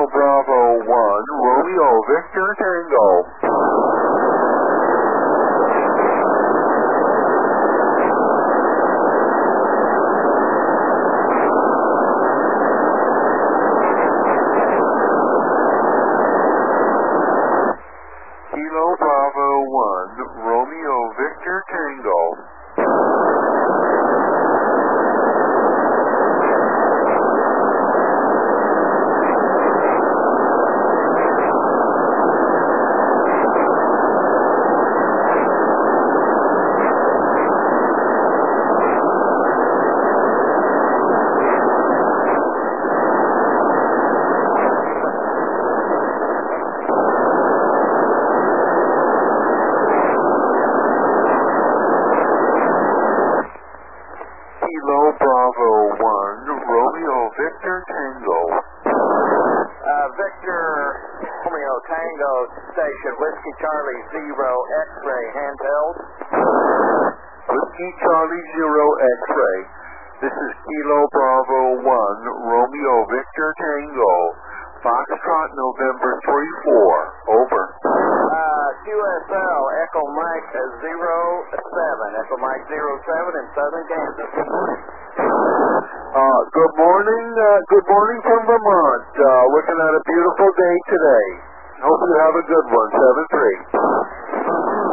Bravo 1, Romeo Victor Tango. Kilo Bravo 1, Romeo Victor Tango. Kilo Bravo 1, Romeo Victor Tango. Victor Romeo Tango Station, Whiskey Charlie Zero X-ray handheld. Whiskey Charlie Zero X-ray. This is Kilo Bravo 1, Romeo Victor Tango. Foxtrot November 3-4. Over. QSL Echo Mike 07. Echo Mike 07 in Southern Kansas. Good morning from Vermont. Looking at a beautiful day today. Hope you have a good one. 7-3.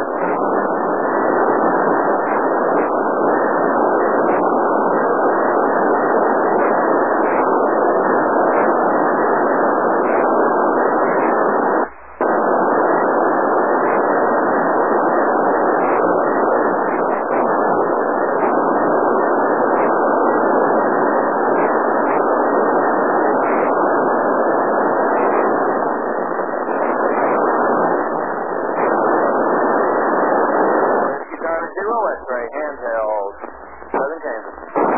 Handheld, Southern Kansas.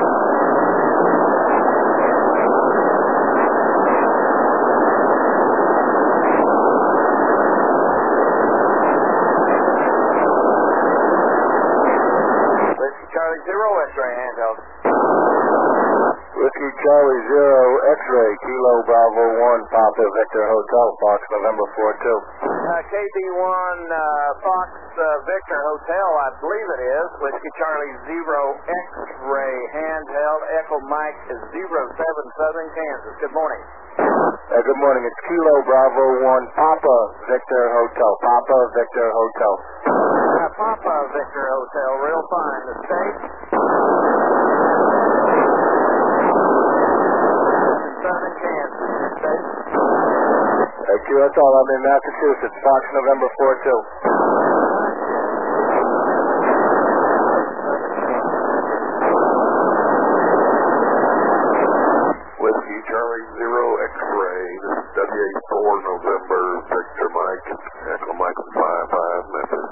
Whiskey Charlie Zero X-ray handheld. Whiskey Charlie Zero X-ray, Kilo Bravo 1, Papa Victor Hotel, Fox November 4-2. KB1 Fox Victor Hotel, I believe it is. Whiskey Charlie Zero X-ray handheld, Echo Mike 07 Southern Kansas. Good morning. Good morning. It's Kilo Bravo 1, Papa Victor Hotel. Papa Victor Hotel. Papa Victor Hotel, real fine. The state? Southern Kansas. State? Thank you. That's all. I'm in Massachusetts. Fox November 4-2. Whiskey Charlie Zero X-ray. This is WA4 November Victor Mike. Echo Mike 5-5 Memphis.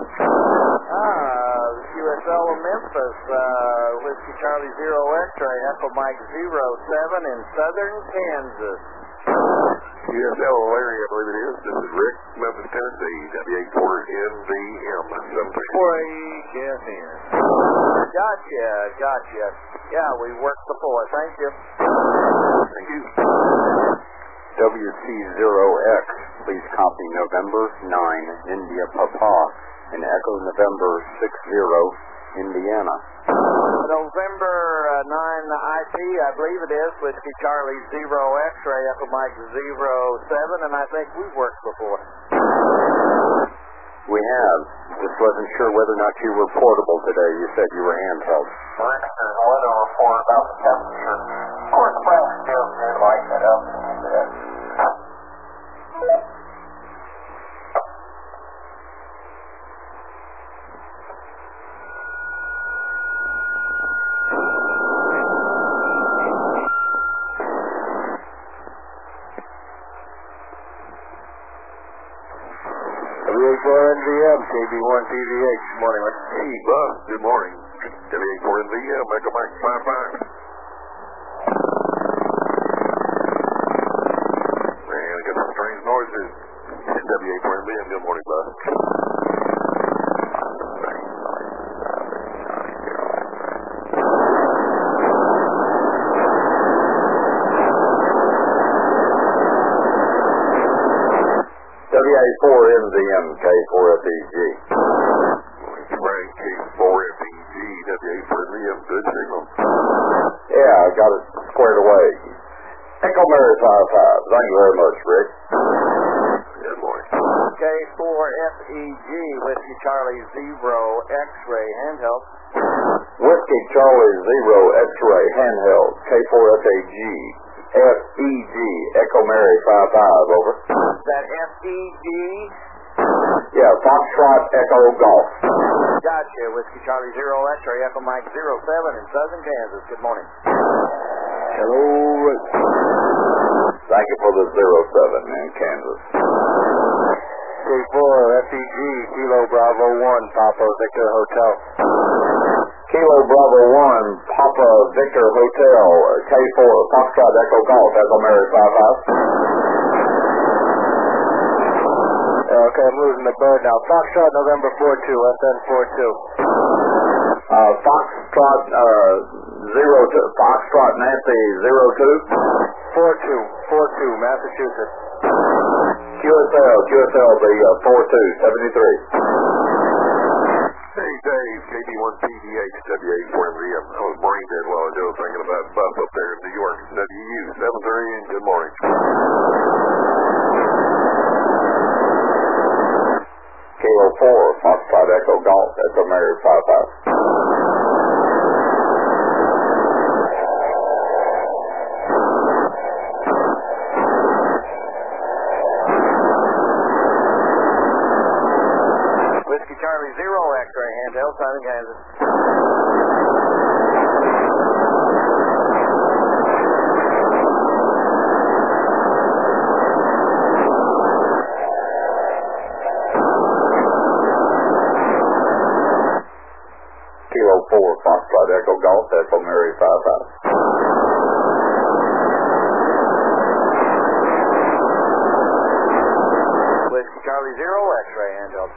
QSL of Memphis. Whiskey Charlie Zero X-ray. Echo Mike 07 in Southern Kansas. QSL Larry, I believe it is. This is Rick, Memphis, Tennessee. WA4 NVM 734. Gotcha. Yeah, we worked before. Thank you. Thank you. WC0X, please copy November 9, India Papa, and Echo November 60, Indiana. November 9 IP, I believe it is, Whiskey Charlie Zero X-ray, Echo Mike 07, and I think we've worked before. We have. Just wasn't sure whether or not you were portable today. You said you were handheld. Rick, there's a weather report about the temperature. Of course, the weather feels good like that up a little bit. WA4NVM, KB1 PVH. Good morning, Rick. Hey, Buzz. Good morning. WA4NVM, Echo Mike 5-5. Man, I got some strange noises. WA4NVM, good morning, Buzz. NVM K4FEG. Frank K4FEG, W8 for NVM, good signal. Yeah, I got it squared away. Echo Mary 55. Thank you very much, Rick. Good morning. K4FEG, Whiskey Charlie Zero X-ray handheld. Whiskey Charlie Zero X-ray handheld. K4FAG. FEG. Echo Mary 55. Over. That FEG? Yeah, Foxtrot Echo Golf. Gotcha. Whiskey Charlie Zero X-ray Echo Mike 07 in Southern Kansas. Good morning. Hello, Rick. Thank you for the 07 in Kansas. K4FEG, Kilo Bravo 1, Papa Victor Hotel. Kilo Bravo 1, Papa Victor Hotel, K4, Foxtrot Echo Golf, Echo Mary 55. Okay, I'm losing the bird now. Foxtrot November 42, FN 42. Foxtrot 02, Foxtrot Nancy 02. 42, Massachusetts. QSL the 4273. Hey, Dave, KB1PDH, W8 for NVM. I was brain dead a while ago thinking about Buff up there in New York. WU 73, and good morning. Kilo 4, Foxtrot Echo Golf, Echo Mary 55. Whiskey Charlie Zero X-ray handheld, Southern Kansas. Kilo 4, Foxtrot Echo Golf, Echo Mary 55. Whiskey Charlie Zero X-ray handheld.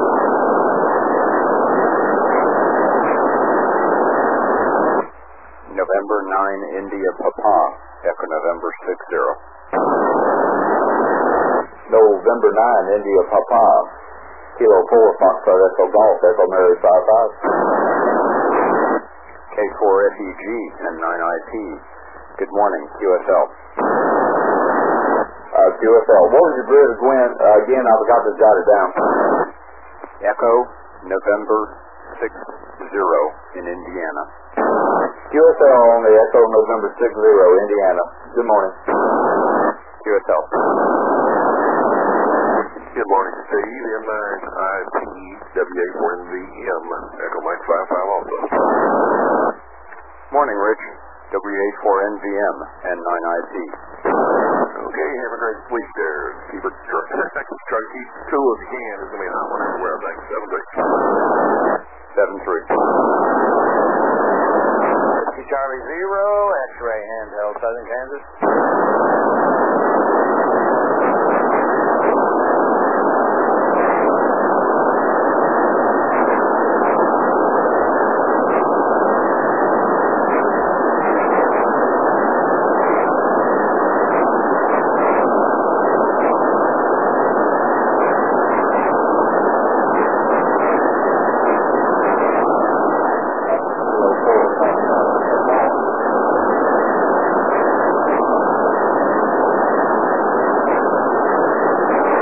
November 9, India Papa, Echo November 60. November 9, India Papa, Kilo 4, Foxtrot Echo Golf, Echo Mary 55. K4FEG and 9IP. Good morning, QSL. QSL, what was your grid again? I forgot to jot it down. Echo November 60 in Indiana. QSL on the Echo November 60, Indiana. Good morning. QSL. Good morning, Steve. M9IP, W8 for NVM, Echo Mike 55 also. Morning, Rich. W8 for NVM and 9IP. Okay, have a great week there. Keep it try to keep cool if you can. It's going to be a hot one everywhere, I think. 7-3. Whiskey Charlie Zero X-ray handheld, Southern Kansas.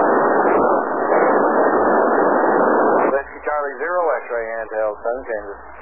Whiskey Charlie Zero X-ray handheld, Southern Kansas.